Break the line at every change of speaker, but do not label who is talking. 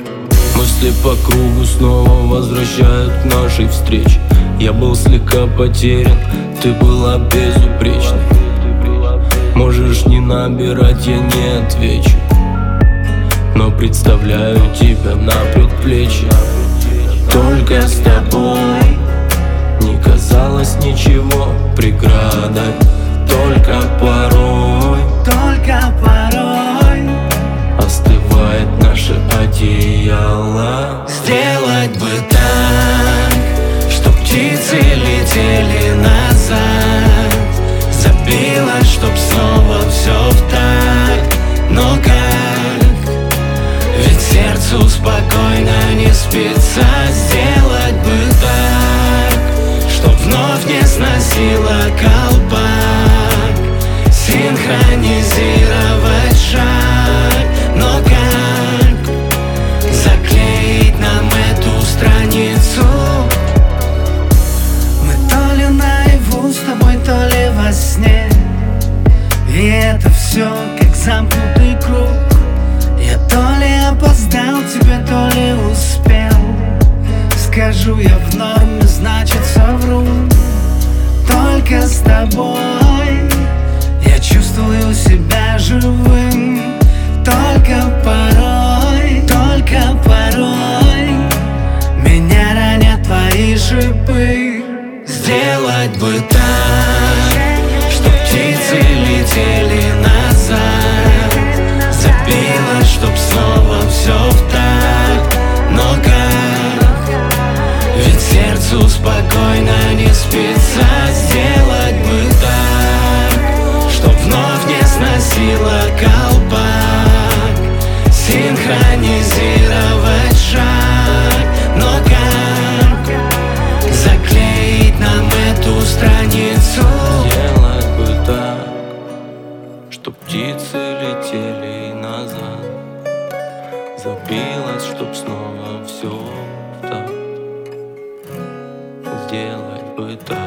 Мысли по кругу снова возвращают к нашей встрече. Я был слегка потерян, ты была безупречной. Можешь не набирать, я не отвечу, но представляю тебя на предплечье. Только с тобой не казалось ничего преградой. Только порой остывает наше одеяло.
Сделать бы так, чтоб птицы летели назад, забилось, чтоб снова все в такт. Но как? Ведь сердцу спокойно не спится. Сделать бы так, чтоб вновь не сносило колпак, синхронизировать шаг. Но как заклеить нам эту страницу?
Мы то ли наяву с тобой, то ли во сне, и это все как замкнутый круг. Я то ли опоздал тебе, то ли успел. Скажу я в норме, значит совру. Только с тобой я чувствую себя живым. Только порой меня ранят твои шипы.
Сделать бы так, чтоб птицы летели назад, забилось, чтоб снова все в такт. Но как? Ведь сердцу спокойно не спится. Сделать бы так, чтоб вновь не сносило колпак, синхронизировать шаг. Но как заклеить нам эту страницу?
Сделать бы так, чтоб птицы летели назад, забилось, чтоб снова все так. Сделать бы так.